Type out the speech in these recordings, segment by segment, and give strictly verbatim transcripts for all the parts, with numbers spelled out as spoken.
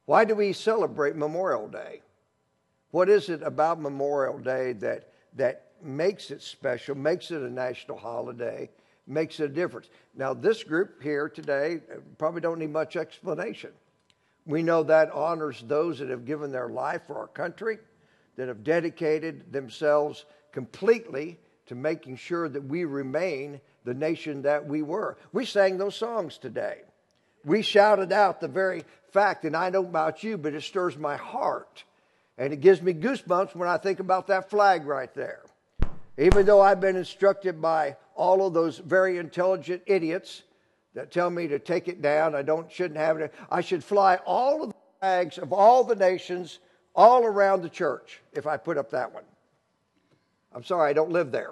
Why do we celebrate Memorial Day? What is it about Memorial Day that, that makes it special, makes it a national holiday, makes it a difference? Now, this group here today probably don't need much explanation. We know that honors those that have given their life for our country, that have dedicated themselves completely to making sure that we remain the nation that we were. We sang those songs today. We shouted out the very fact, and I don't know about you, but it stirs my heart. And it gives me goosebumps when I think about that flag right there. Even though I've been instructed by all of those very intelligent idiots that tell me to take it down, I don't shouldn't have it. I should fly all of the flags of all the nations all around the church if I put up that one. I'm sorry, I don't live there.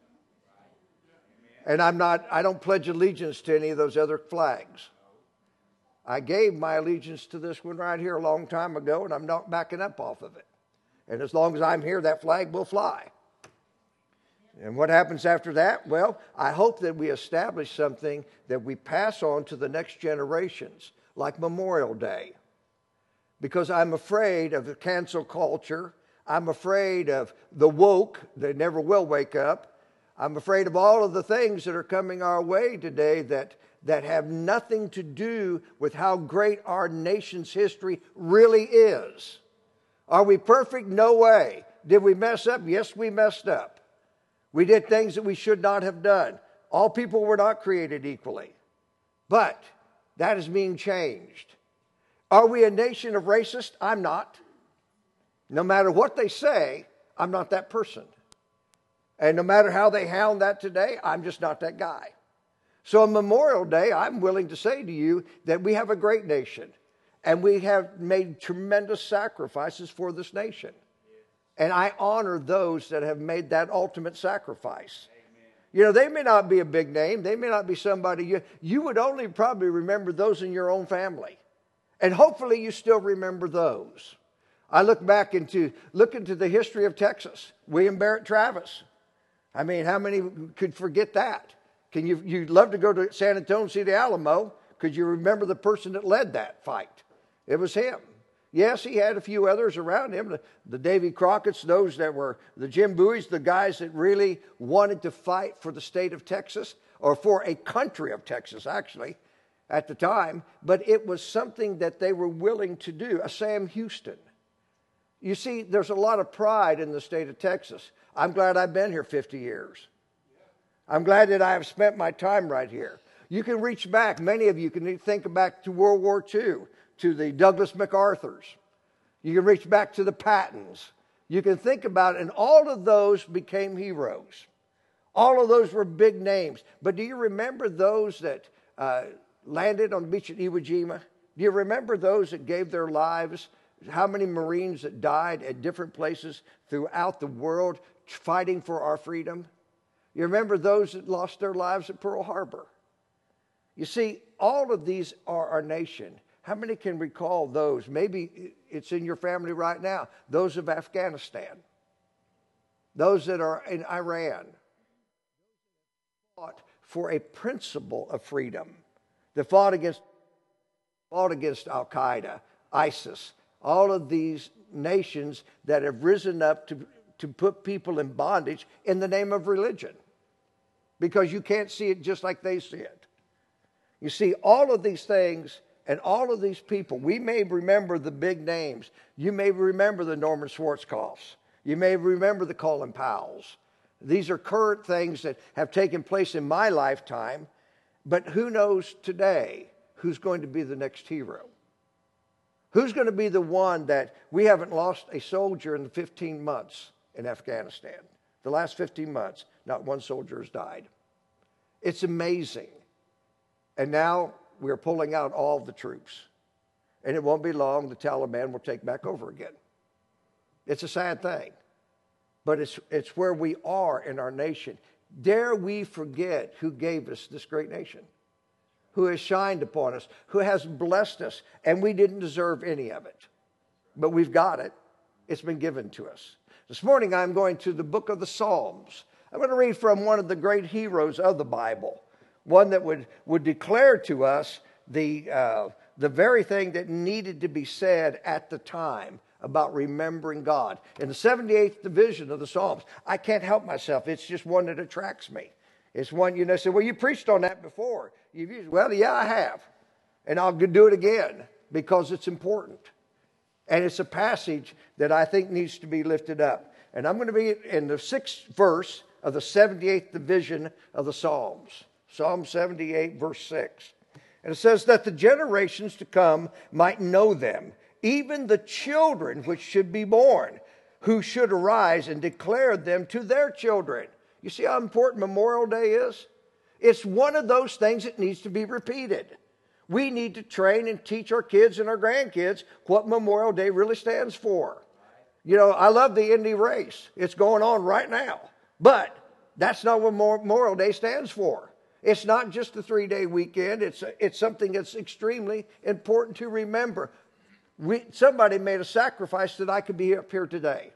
And I'm not, I don't pledge allegiance to any of those other flags. I gave my allegiance to this one right here a long time ago, and I'm not backing up off of it. And as long as I'm here, that flag will fly. And what happens after that? Well, I hope that we establish something that we pass on to the next generations, like Memorial Day. Because I'm afraid of the cancel culture. I'm afraid of the woke that never will wake up. I'm afraid of all of the things that are coming our way today that, that have nothing to do with how great our nation's history really is. Are we perfect? No way. Did we mess up? Yes, we messed up. We did things that we should not have done. All people were not created equally. But that is being changed. Are we a nation of racists? I'm not. No matter what they say, I'm not that person. And no matter how they hound that today, I'm just not that guy. So on Memorial Day, I'm willing to say to you that we have a great nation. And we have made tremendous sacrifices for this nation. And I honor those that have made that ultimate sacrifice. Amen. You know, they may not be a big name. They may not be somebody. You, you would only probably remember those in your own family. And hopefully you still remember those. I look back into, look into the history of Texas. William Barrett Travis. I mean, how many could forget that? Can you, you'd love to go to San Antonio and see the Alamo. Could you remember the person that led that fight? It was him. Yes, he had a few others around him, the, the Davy Crockett's, those that were the Jim Bowies, the guys that really wanted to fight for the state of Texas, or for a country of Texas, actually, at the time. But it was something that they were willing to do. A Sam Houston. You see, there's a lot of pride in the state of Texas. I'm glad I've been here fifty years. I'm glad that I have spent my time right here. You can reach back. Many of you can think back to World War Two, to the Douglas MacArthurs. You can reach back to the Pattons. You can think about it, and all of those became heroes. All of those were big names. But do you remember those that uh, landed on the beach at Iwo Jima? Do you remember those that gave their lives? How many Marines that died at different places throughout the world fighting for our freedom? You remember those that lost their lives at Pearl Harbor? You see, all of these are our nation. How many can recall those? Maybe it's in your family right now. Those of Afghanistan. Those that are in Iran. Fought for a principle of freedom. That fought against, fought against Al-Qaeda, ISIS. All of these nations that have risen up to, to put people in bondage in the name of religion. Because you can't see it just like they see it. You see, all of these things and all of these people, we may remember the big names. You may remember the Norman Schwarzkopfs. You may remember the Colin Powells. These are current things that have taken place in my lifetime. But who knows today who's going to be the next hero? Who's going to be the one that we haven't lost a soldier in the fifteen months in Afghanistan? The last fifteen months, not one soldier has died. It's amazing. And now we're pulling out all the troops. And it won't be long, the Taliban will take back over again. It's a sad thing. But it's, it's where we are in our nation. Dare we forget who gave us this great nation? Who has shined upon us, who has blessed us, and we didn't deserve any of it. But we've got it. It's been given to us. This morning I'm going to the book of the Psalms. I'm going to read from one of the great heroes of the Bible, one that would, would declare to us the, uh, the very thing that needed to be said at the time about remembering God. In the seventy-eighth division of the Psalms, I can't help myself. It's just one that attracts me. It's one, you know, say, well, you preached on that before. You've used, well, yeah, I have. And I'll do it again because it's important. And it's a passage that I think needs to be lifted up. And I'm going to be in the sixth verse of the seventy-eighth division of the Psalms. Psalm seventy-eight, verse six. And it says that the generations to come might know them, even the children which should be born, who should arise and declare them to their children. You see how important Memorial Day is? It's one of those things that needs to be repeated. We need to train and teach our kids and our grandkids what Memorial Day really stands for. You know, I love the Indy race. It's going on right now. But that's not what Memorial Day stands for. It's not just a three-day weekend. It's, it's something that's extremely important to remember. We, somebody made a sacrifice that I could be up here today.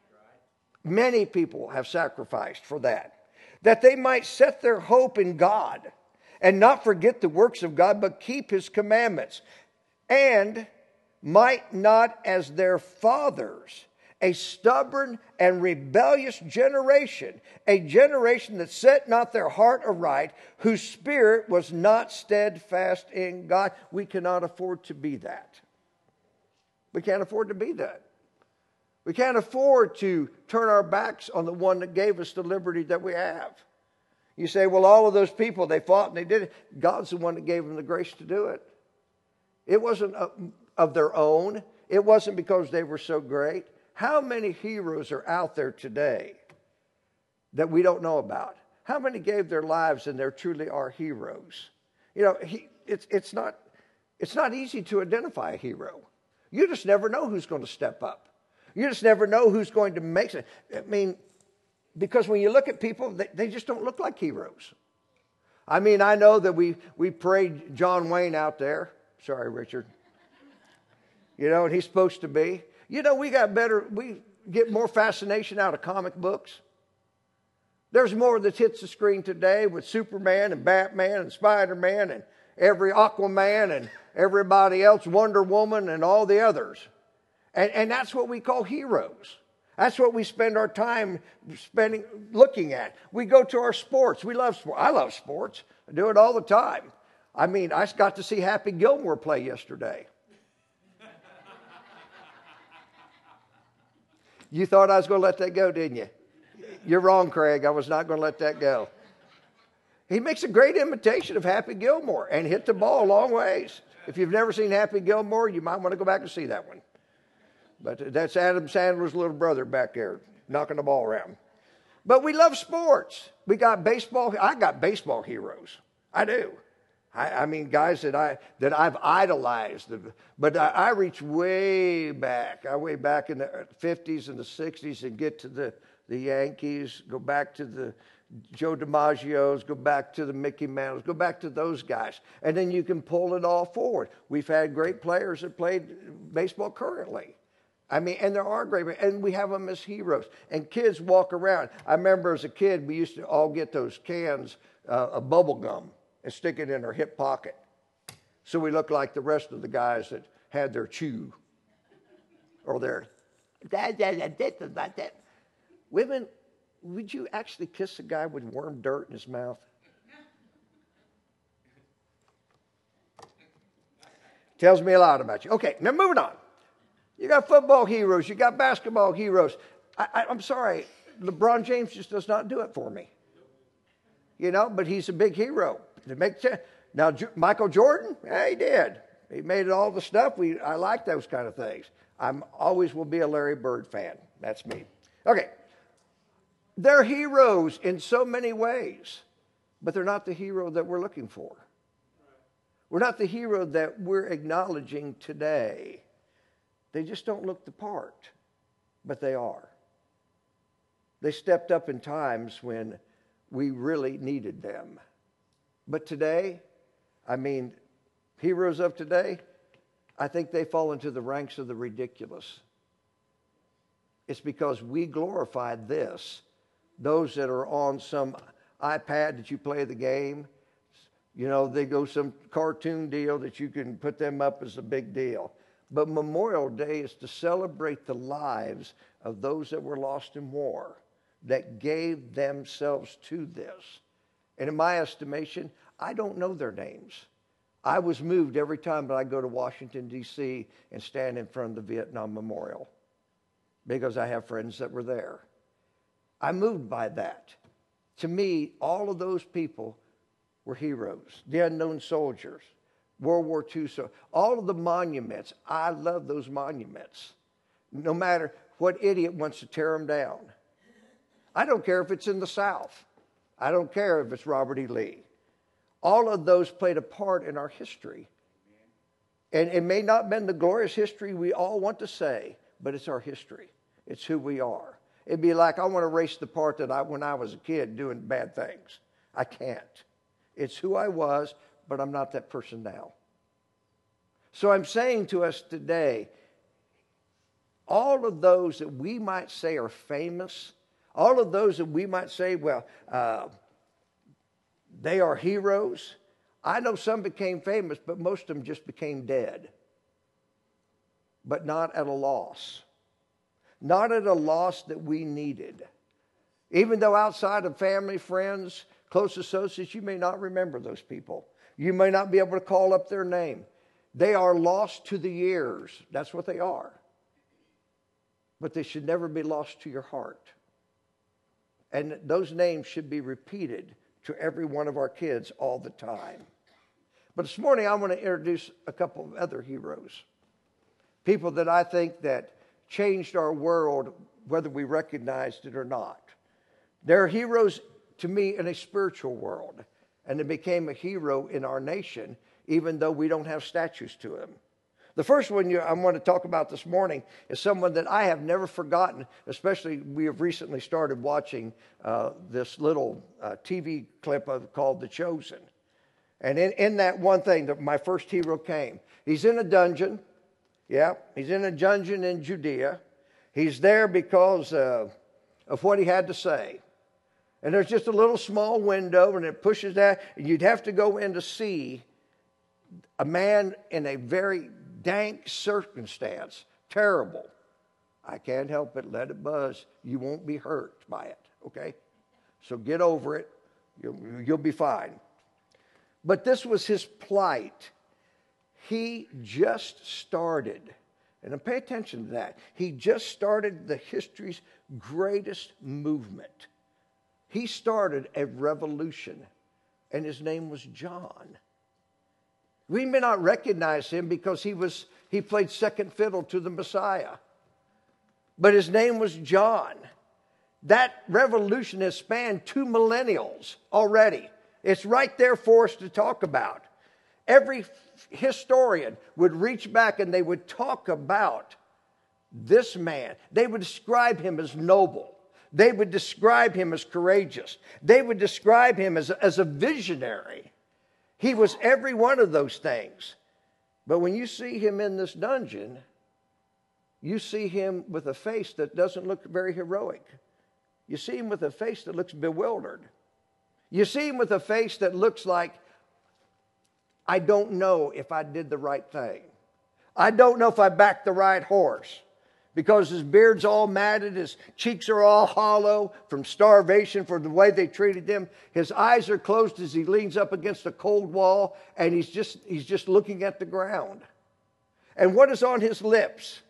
Many people have sacrificed for that. That they might set their hope in God and not forget the works of God, but keep his commandments. And might not, as their fathers, a stubborn and rebellious generation, a generation that set not their heart aright, whose spirit was not steadfast in God. We cannot afford to be that. We can't afford to be that. We can't afford to turn our backs on the one that gave us the liberty that we have. You say, well, all of those people, they fought and they did it. God's the one that gave them the grace to do it. It wasn't of their own. It wasn't because they were so great. How many heroes are out there today that we don't know about? How many gave their lives and they truly are heroes? You know, he, it's, it's, not, it's not easy to identify a hero. You just never know who's going to step up. You just never know who's going to make it. I mean, because when you look at people, they, they just don't look like heroes. I mean, I know that we, we prayed John Wayne out there. Sorry, Richard. You know, and he's supposed to be. You know, we got better, we get more fascination out of comic books. There's more that hits the screen today with Superman and Batman and Spider-Man and every Aquaman and everybody else, Wonder Woman and all the others. And, and that's what we call heroes. That's what we spend our time spending looking at. We go to our sports. We love sports. I love sports. I do it all the time. I mean, I got to see Happy Gilmore play yesterday. You thought I was going to let that go, didn't you? You're wrong, Craig. I was not going to let that go. He makes a great imitation of Happy Gilmore and hit the ball a long ways. If you've never seen Happy Gilmore, you might want to go back and see that one. But that's Adam Sandler's little brother back there knocking the ball around. But we love sports. We got baseball. I got baseball heroes. I do. I, I mean, guys that, I, that I've idolized. But I, I reach way back. I way back in the fifties and the sixties and get to the, the Yankees, go back to the Joe DiMaggio's, go back to the Mickey Mantles, go back to those guys. And then you can pull it all forward. We've had great players that played baseball currently. I mean, and there are great, and we have them as heroes. And kids walk around. I remember as a kid, we used to all get those cans uh, of bubble gum and stick it in our hip pocket. So we look like the rest of the guys that had their chew or their, that, that, that, that, that. Women, would you actually kiss a guy with worm dirt in his mouth? Tells me a lot about you. Okay, now moving on. You got football heroes. You got basketball heroes. I, I, I'm sorry, LeBron James just does not do it for me. You know, but he's a big hero. To make t- now, J- Michael Jordan, yeah, he did. He made all the stuff. We I like those kind of things. I'm always will be a Larry Bird fan. That's me. Okay. They're heroes in so many ways, but they're not the hero that we're looking for. We're not the hero that we're acknowledging today. They just don't look the part, but they are. They stepped up in times when we really needed them. But today, I mean, heroes of today, I think they fall into the ranks of the ridiculous. It's because we glorify this. Those that are on some iPad that you play the game, You know, they go some cartoon deal that you can put them up as a big deal. But Memorial Day is to celebrate the lives of those that were lost in war, that gave themselves to this. And in my estimation, I don't know their names. I was moved every time that I go to Washington, D C and stand in front of the Vietnam Memorial because I have friends that were there. I'm moved by that. To me, all of those people were heroes, the unknown soldiers, World War Two. So all of the monuments, I love those monuments. No matter what idiot wants to tear them down. I don't care if it's in the South. I don't care if it's Robert E. Lee. All of those played a part in our history. And it may not have been the glorious history we all want to say, but it's our history. It's who we are. It'd be like I want to erase the part that I, when I was a kid, doing bad things. I can't. It's who I was, but I'm not that person now. So I'm saying to us today, all of those that we might say are famous, all of those that we might say, well, uh, they are heroes. I know some became famous, but most of them just became dead. But not at a loss. Not at a loss that we needed. Even though outside of family, friends, close associates, you may not remember those people. You may not be able to call up their name. They are lost to the years. That's what they are. But they should never be lost to your heart. And those names should be repeated to every one of our kids all the time. But this morning I want to introduce a couple of other heroes. People that I think that changed our world whether we recognized it or not. They're heroes to me in a spiritual world. And they became a hero in our nation even though we don't have statues to him. The first one you, I want to talk about this morning is someone that I have never forgotten, especially we have recently started watching uh, this little uh, T V clip of, called The Chosen. And in, in that one thing, that my first hero came. He's in a dungeon. Yeah, he's in a dungeon in Judea. He's there because uh, of what he had to say. And there's just a little small window, and it pushes that, and you'd have to go in to see a man in a very dank circumstance, terrible. I can't help it. Let it buzz. You won't be hurt by it, okay? So get over it. You'll, you'll be fine. But this was his plight. He just started, and pay attention to that. He just started the history's greatest movement. He started a revolution, and his name was John. We may not recognize him because he was he played second fiddle to the Messiah. But his name was John. That revolution has spanned two millennials already. It's right there for us to talk about. Every historian would reach back and they would talk about this man. They would describe him as noble. They would describe him as courageous. They would describe him as, as a visionary. He was every one of those things. But when you see him in this dungeon, you see him with a face that doesn't look very heroic. You see him with a face that looks bewildered. You see him with a face that looks like, I don't know if I did the right thing. I don't know if I backed the right horse. Because his beard's all matted, his cheeks are all hollow from starvation for the way they treated him. His eyes are closed as he leans up against a cold wall, and he's just, he's just looking at the ground. And what is on his lips?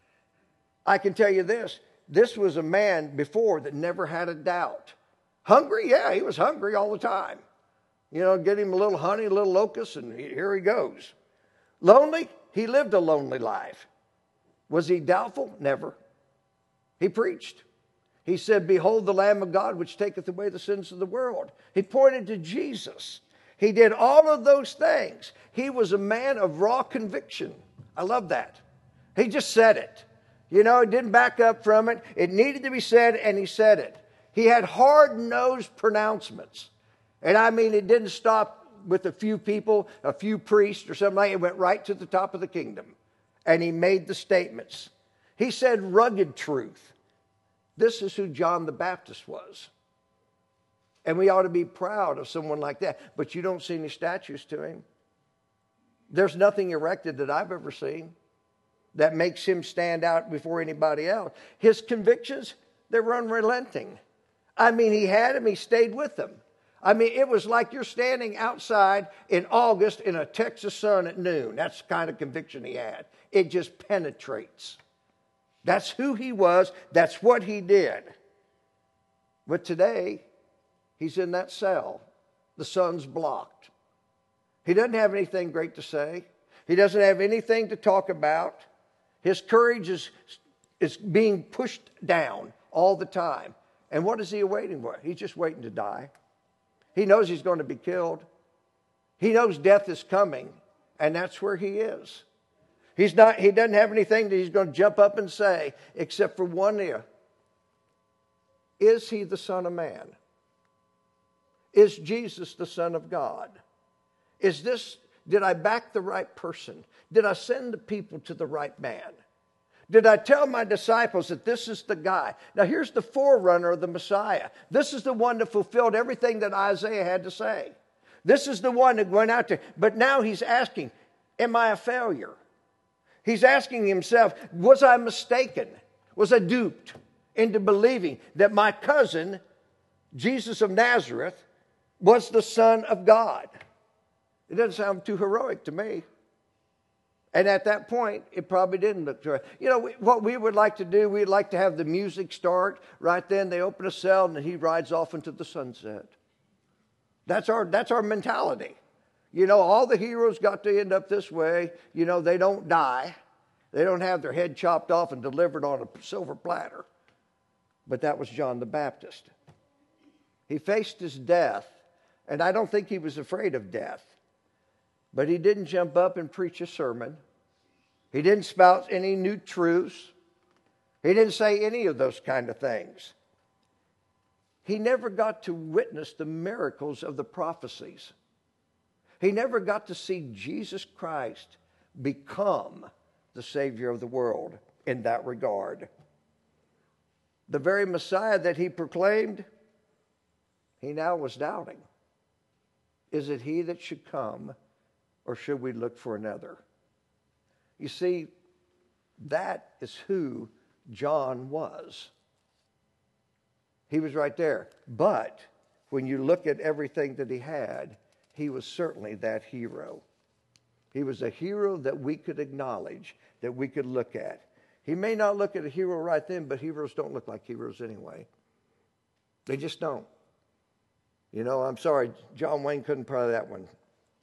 I can tell you this. This was a man before that never had a doubt. Hungry? Yeah, he was hungry all the time. You know, get him a little honey, a little locust, and here he goes. Lonely? He lived a lonely life. Was he doubtful? Never. He preached. He said, behold the Lamb of God which taketh away the sins of the world. He pointed to Jesus. He did all of those things. He was a man of raw conviction. I love that. He just said it. You know, he didn't back up from it. It needed to be said, and he said it. He had hard-nosed pronouncements. And I mean, it didn't stop with a few people, a few priests or something like that. It went right to the top of the kingdom. And he made the statements. He said rugged truth. This is who John the Baptist was. And we ought to be proud of someone like that. But you don't see any statues to him. There's nothing erected that I've ever seen that makes him stand out before anybody else. His convictions, they were unrelenting. I mean, he had them, he stayed with them. I mean, it was like you're standing outside in August in a Texas sun at noon. That's the kind of conviction he had. It just penetrates. That's who he was. That's what he did. But today, he's in that cell. The sun's blocked. He doesn't have anything great to say. He doesn't have anything to talk about. His courage is, is being pushed down all the time. And what is he awaiting for? He's just waiting to die. He knows he's going to be killed. He knows death is coming, and that's where he is. He's not, he doesn't have anything that he's going to jump up and say, except for one ear. Is he the Son of Man? Is Jesus the Son of God? Is this, did I back the right person? Did I send the people to the right man? Did I tell my disciples that this is the guy? Now here's the forerunner of the Messiah. This is the one that fulfilled everything that Isaiah had to say. This is the one that went out there. But now he's asking, am I a failure? He's asking himself, was I mistaken? Was I duped into believing that my cousin, Jesus of Nazareth, was the Son of God? It doesn't sound too heroic to me. And at that point, it probably didn't look too right. You know, what we would like to do, we'd like to have the music start. Right then, they open a cell and he rides off into the sunset. That's our, that's our mentality. You know, all the heroes got to end up this way. You know, they don't die. They don't have their head chopped off and delivered on a silver platter. But that was John the Baptist. He faced his death, and I don't think he was afraid of death. But he didn't jump up and preach a sermon. He didn't spout any new truths. He didn't say any of those kind of things. He never got to witness the miracles of the prophecies. He never got to see Jesus Christ become the Savior of the world in that regard. The very Messiah that he proclaimed, he now was doubting. Is it he that should come, or should we look for another? You see, that is who John was. He was right there. But when you look at everything that he had, he was certainly that hero. He was a hero that we could acknowledge, that we could look at. He may not look at a hero right then, but heroes don't look like heroes anyway. They just don't. You know, I'm sorry, John Wayne couldn't play that one.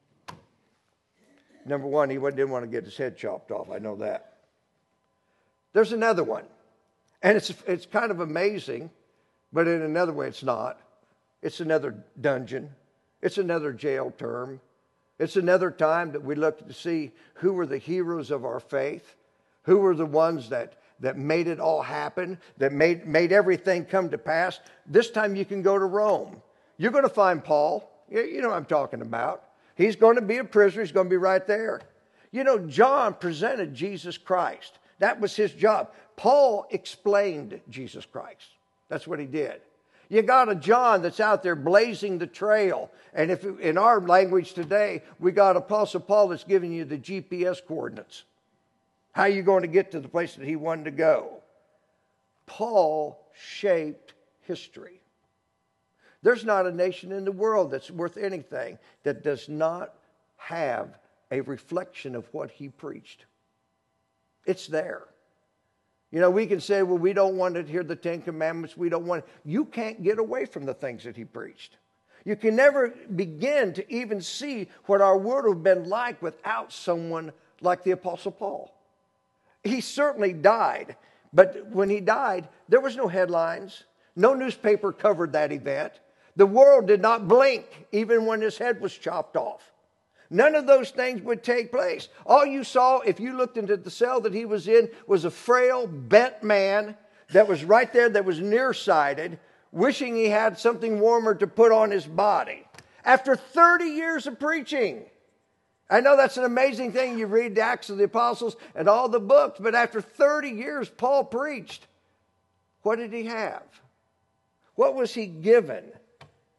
Number one, he didn't want to get his head chopped off. I know that. There's another one. And it's, it's kind of amazing, but in another way it's not. It's another dungeon. It's another jail term. It's another time that we look to see who were the heroes of our faith, who were the ones that, that made it all happen, that made, made everything come to pass. This time you can go to Rome. You're going to find Paul. You, you know what I'm talking about. He's going to be a prisoner. He's going to be right there. You know, John presented Jesus Christ. That was his job. Paul explained Jesus Christ. That's what he did. You got a John that's out there blazing the trail. And if in our language today, we got Apostle Paul that's giving you the G P S coordinates. How are you going to get to the place that he wanted to go? Paul shaped history. There's not a nation in the world that's worth anything that does not have a reflection of what he preached. It's there. You know, we can say, well, we don't want to hear the Ten Commandments. We don't want... You can't get away from the things that he preached. You can never begin to even see what our world would have been like without someone like the Apostle Paul. He certainly died, but when he died, there was no headlines. No newspaper covered that event. The world did not blink even when his head was chopped off. None of those things would take place. All you saw, if you looked into the cell that he was in, was a frail, bent man that was right there, that was nearsighted, wishing he had something warmer to put on his body. After thirty years of preaching. I know that's an amazing thing. You read the Acts of the Apostles and all the books, but after thirty years, Paul preached. What did he have? What was he given?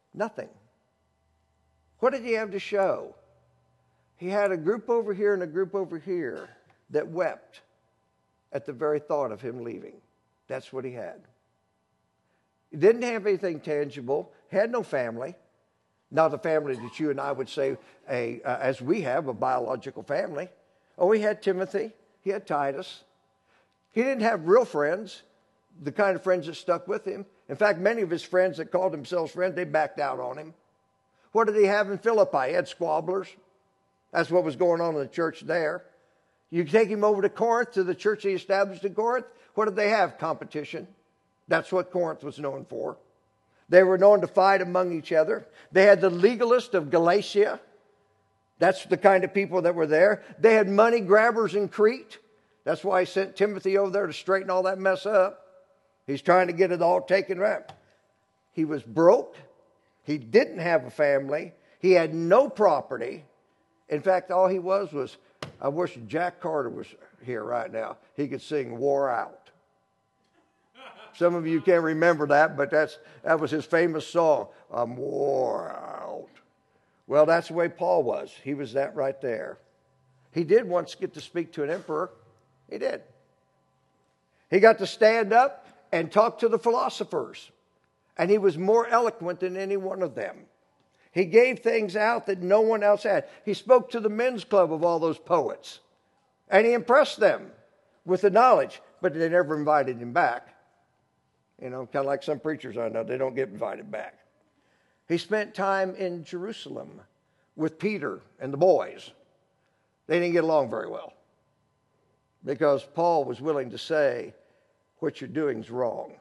Nothing. What did he have to show? He had a group over here and a group over here that wept at the very thought of him leaving. That's what he had. He didn't have anything tangible, had no family. Not a family that you and I would say, a, uh, as we have, a biological family. Oh, he had Timothy. He had Titus. He didn't have real friends, the kind of friends that stuck with him. In fact, many of his friends that called themselves friends, they backed out on him. What did he have in Philippi? He had squabblers. That's what was going on in the church there. You take him over to Corinth, to the church he established in Corinth. What did they have? Competition. That's what Corinth was known for. They were known to fight among each other. They had the legalists of Galatia. That's the kind of people that were there. They had money grabbers in Crete. That's why he sent Timothy over there to straighten all that mess up. He's trying to get it all taken right. He was broke. He didn't have a family. He had no property. In fact, all he was was, I wish Jack Carter was here right now. He could sing Wore Out. Some of you can't remember that, but that's that was his famous song, I'm wore out. Well, that's the way Paul was. He was that right there. He did once get to speak to an emperor. He did. He got to stand up and talk to the philosophers. And he was more eloquent than any one of them. He gave things out that no one else had. He spoke to the men's club of all those poets. And he impressed them with the knowledge, but they never invited him back. You know, kind of like some preachers I know, they don't get invited back. He spent time in Jerusalem with Peter and the boys. They didn't get along very well because Paul was willing to say, what you're doing is wrong.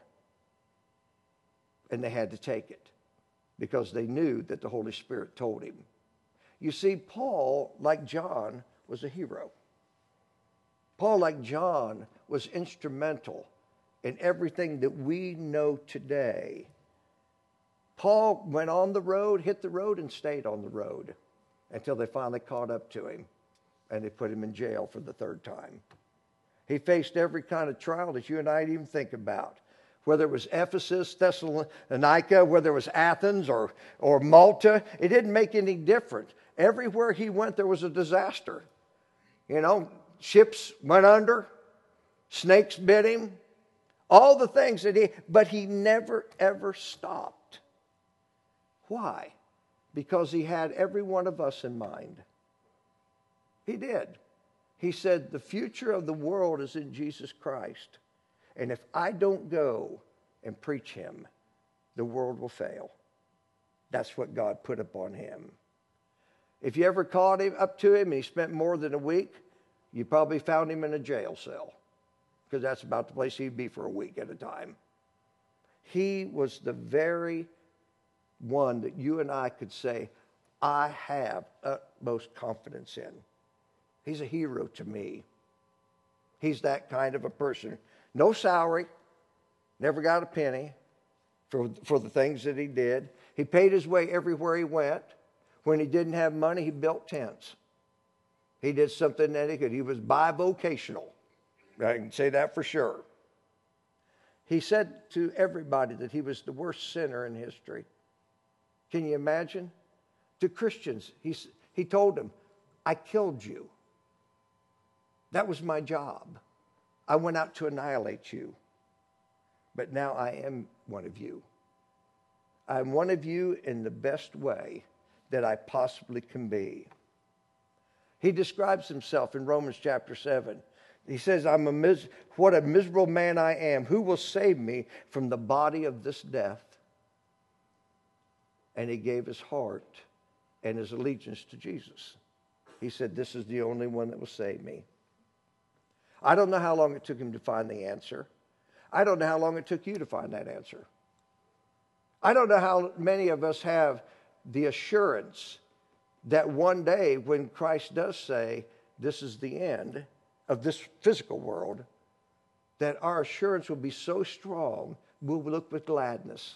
And they had to take it because they knew that the Holy Spirit told him. You see, Paul, like John, was a hero. Paul, like John, was instrumental in everything that we know today. Paul went on the road, hit the road, and stayed on the road until they finally caught up to him, and they put him in jail for the third time. He faced every kind of trial that you and I even think about, whether it was Ephesus, Thessalonica, whether it was Athens or, or Malta. It didn't make any difference. Everywhere he went, there was a disaster. You know, ships went under, snakes bit him, all the things that he, but he never, ever stopped. Why? Because he had every one of us in mind. He did. He said, the future of the world is in Jesus Christ. And if I don't go and preach him, the world will fail. That's what God put upon him. If you ever caught him up to him and he spent more than a week, you probably found him in a jail cell, because that's about the place he'd be for a week at a time. He was the very one that you and I could say, I have utmost confidence in. He's a hero to me. He's that kind of a person. No salary, never got a penny for, for the things that he did. He paid his way everywhere he went. When he didn't have money, he built tents. He did something that he could. He was bivocational. I can say that for sure. He said to everybody that he was the worst sinner in history. Can you imagine? To Christians, he, he told them, I killed you. That was my job. I went out to annihilate you. But now I am one of you. I'm one of you in the best way that I possibly can be. He describes himself in Romans chapter seven. He says, I'm a mis- what a miserable man I am. Who will save me from the body of this death? And he gave his heart and his allegiance to Jesus. He said, this is the only one that will save me. I don't know how long it took him to find the answer. I don't know how long it took you to find that answer. I don't know how many of us have the assurance that one day when Christ does say, this is the end of this physical world, that our assurance will be so strong, we'll look with gladness.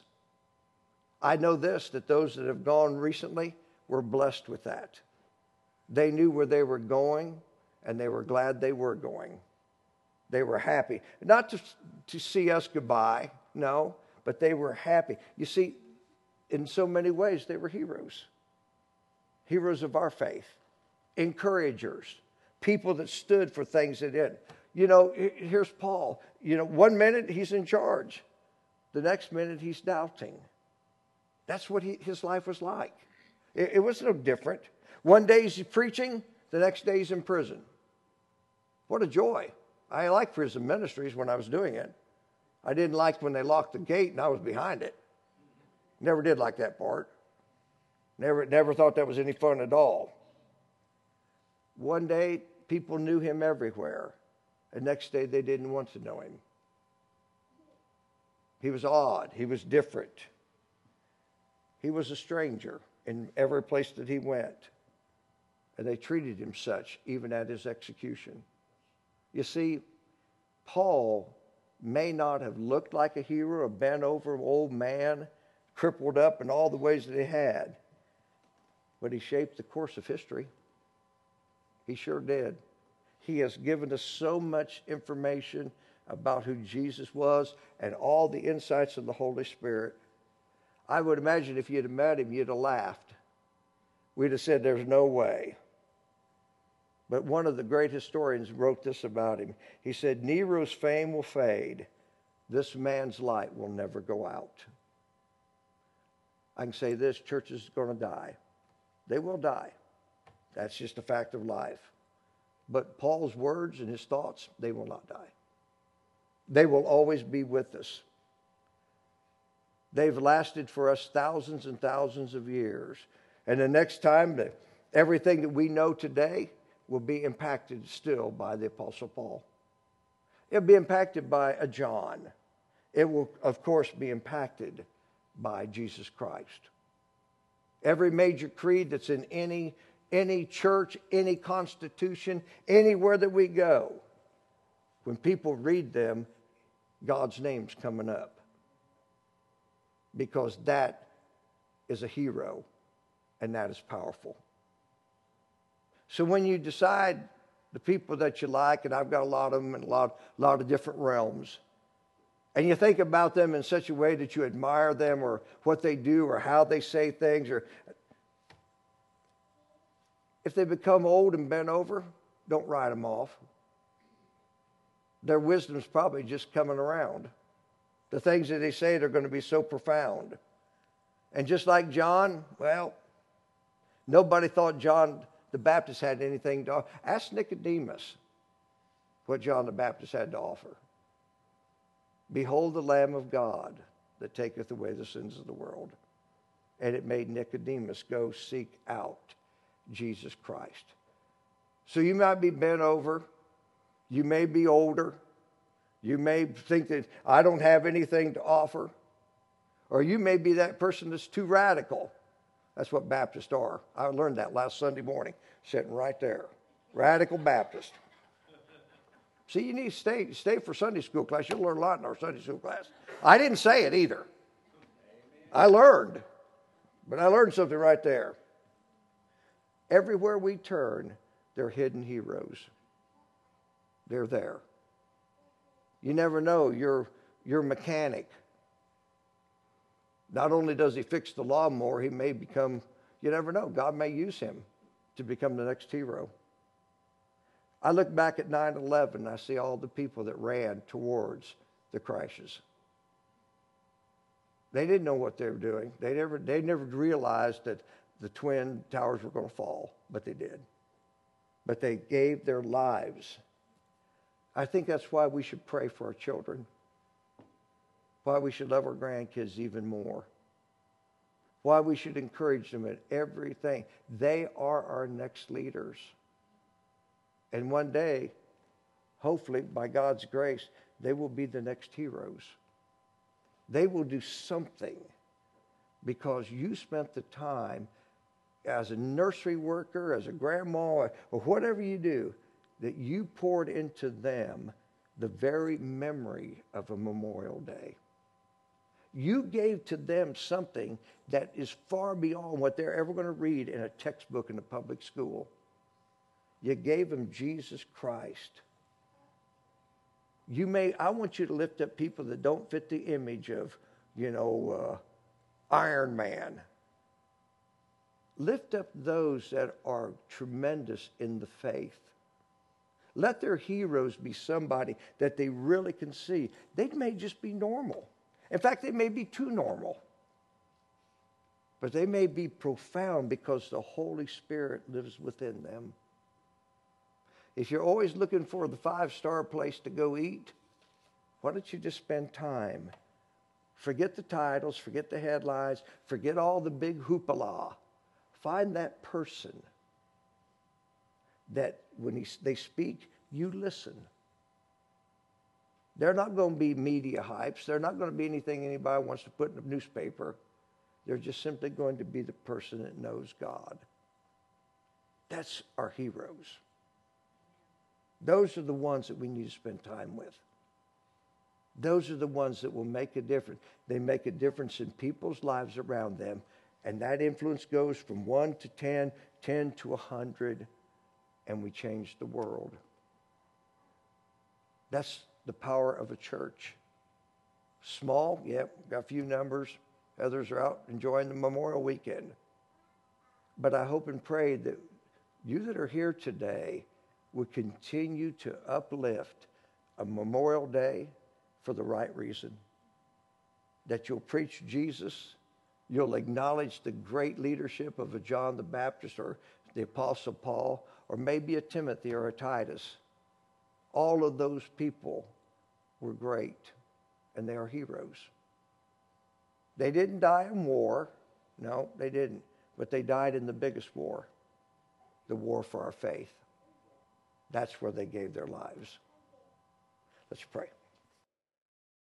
I know this, that those that have gone recently were blessed with that. They knew where they were going, and they were glad they were going. They were happy. Not to, to see us goodbye, no, but they were happy. You see, in so many ways, they were heroes. Heroes of our faith. Encouragers. People that stood for things they did. You know, here's Paul. You know, one minute he's in charge. The next minute he's doubting. That's what he, his life was like. It, it was no different. One day he's preaching, the next day he's in prison. What a joy. I liked prison ministries when I was doing it. I didn't like when they locked the gate and I was behind it. Never did like that part. Never, never thought that was any fun at all. One day, people knew him everywhere. The next day, they didn't want to know him. He was odd. He was different. He was a stranger in every place that he went. And they treated him such, even at his execution. You see, Paul may not have looked like a hero, a bent-over old man, crippled up in all the ways that he had. But he shaped the course of history. He sure did. He has given us so much information about who Jesus was and all the insights of the Holy Spirit. I would imagine if you'd have met him, you'd have laughed. We'd have said, there's no way. But one of the great historians wrote this about him. He said, Nero's fame will fade. This man's light will never go out. I can say this, churches are going to die. They will die. That's just a fact of life. But Paul's words and his thoughts, they will not die. They will always be with us. They've lasted for us thousands and thousands of years. And the next time, that everything that we know today will be impacted still by the Apostle Paul. It'll be impacted by a John. It will, of course, be impacted by Jesus Christ. Every major creed that's in any, any church, any constitution, anywhere that we go, when people read them, God's name's coming up. Because that is a hero, and that is powerful. So when you decide the people that you like, and I've got a lot of them in a lot, lot of different realms, and you think about them in such a way that you admire them or what they do or how they say things, or if they become old and bent over, don't write them off. Their wisdom's probably just coming around. The things that they say are going to be so profound. And just like John, well, nobody thought John the Baptist had anything to offer. Ask Nicodemus what John the Baptist had to offer. Behold the Lamb of God that taketh away the sins of the world. And it made Nicodemus go seek out Jesus Christ. So you might be bent over. You may be older. You may think that I don't have anything to offer. Or you may be that person that's too radical. That's what Baptists are. I learned that last Sunday morning, sitting right there. Radical Baptist. See, you need to stay, stay for Sunday school class. You'll learn a lot in our Sunday school class. I didn't say it either. I learned. But I learned something right there. Everywhere we turn, they're hidden heroes. They're there. You never know. Your, your mechanic, not only does he fix the lawnmower, he may become, you never know, God may use him to become the next hero. I look back at nine eleven, I see all the people that ran towards the crashes. They didn't know what they were doing. They never, they never realized that the Twin Towers were going to fall, but they did. But they gave their lives. I think that's why we should pray for our children. Why we should love our grandkids even more. Why we should encourage them in everything. They are our next leaders. And one day, hopefully, by God's grace, they will be the next heroes. They will do something because you spent the time as a nursery worker, as a grandma, or whatever you do, that you poured into them the very memory of a Memorial Day. You gave to them something that is far beyond what they're ever going to read in a textbook in a public school. You gave them Jesus Christ. You may, I want you to lift up people that don't fit the image of, you know, Iron Man. Lift up those that are tremendous in the faith. Let their heroes be somebody that they really can see. They may just be normal. In fact, they may be too normal. But they may be profound because the Holy Spirit lives within them. If you're always looking for the five-star place to go eat, why don't you just spend time? Forget the titles, forget the headlines, forget all the big hoopla. Find that person that when he, they speak, you listen. They're not going to be media hypes. They're not going to be anything anybody wants to put in a newspaper. They're just simply going to be the person that knows God. That's our heroes. Those are the ones that we need to spend time with. Those are the ones that will make a difference. They make a difference in people's lives around them. And that influence goes from one to ten, ten to a hundred, and we change the world. That's the power of a church. Small, yep, got a few numbers. Others are out enjoying the Memorial Weekend. But I hope and pray that you that are here today will continue to uplift a Memorial Day for the right reason. That you'll preach Jesus. You'll acknowledge the great leadership of a John the Baptist or the Apostle Paul or maybe a Timothy or a Titus. All of those people were great, and they are heroes. They didn't die in war. No, they didn't. But they died in the biggest war, the war for our faith. That's where they gave their lives. Let's pray.